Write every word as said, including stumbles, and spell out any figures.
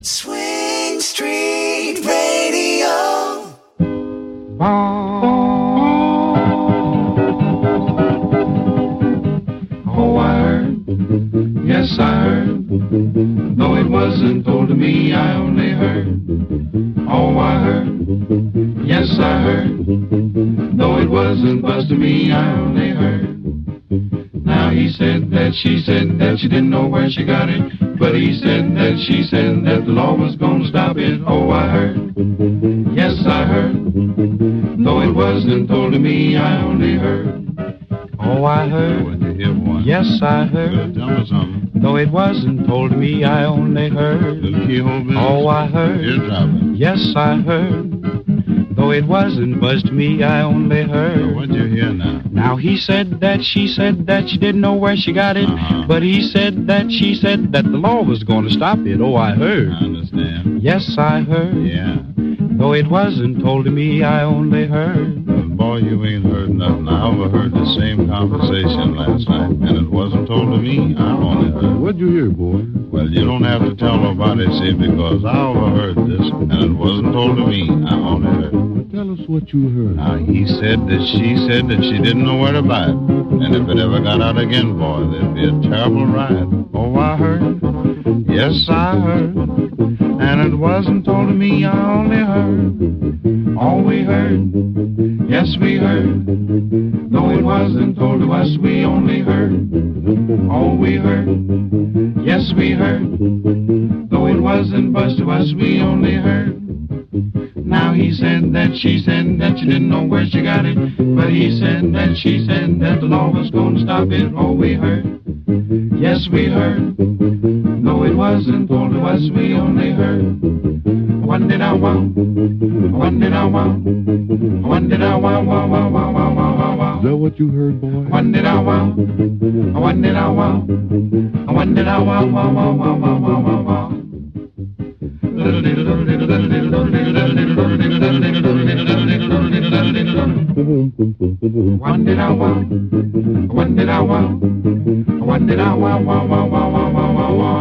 Swing Street Radio. Oh, I heard, yes, I heard, though it wasn't told to me, I only heard. Oh, I heard, yes, I heard, though it wasn't buzzed to me, I only heard. Now he said that she said that she didn't know where she got it, but he said that she said that the law was gonna stop it. Oh, I heard, yes, I heard, though it wasn't told to me, I only heard. Oh, I heard, yes, I heard, Tell me something. though it wasn't told to me, I only heard. Little keyhole business. Oh, I heard, Eardropping. yes, I heard, though it wasn't buzzed to me, I only So heard. what'd you hear now? Now he said that she said that she didn't know where she got it, Uh-huh. but he said that she said that the law was going to stop it. Oh, I I heard, understand. yes, I heard, Yeah. though it wasn't told to me, I only heard. Well, boy, you ain't heard nothing. I overheard the same conversation last night, and it wasn't told to me. I only heard. What'd you hear, boy? Well, you don't have to tell nobody, see, because I overheard this, and it wasn't told to me. I only heard. Well, tell us what you heard. Now, he said that she said that she didn't know where to buy it. And if it ever got out again, boy, there'd be a terrible riot. Oh, I heard. Yes, I heard. And it wasn't told to me, I only heard. All we heard, yes, we heard, though it wasn't told to us, we only heard. All we heard, yes, we heard, though it wasn't buzzed to us, we only heard. Now he said that she said that she didn't know where she got it, but he said that she said that the law was going to stop it. All we heard, yes, we heard, though it wasn't told to us, we only heard. One did I want, one did I want, one did I want, wow, wow, wow, wow, wow, wow, wow. Is that what you heard, boy? One did I want, one did I want, one did I want, wow, wow, wow, wow, wow, wow, wow. One did I want, one did I want, one did I want, wow, wow, wow, wow, wow, wow, wow, wow.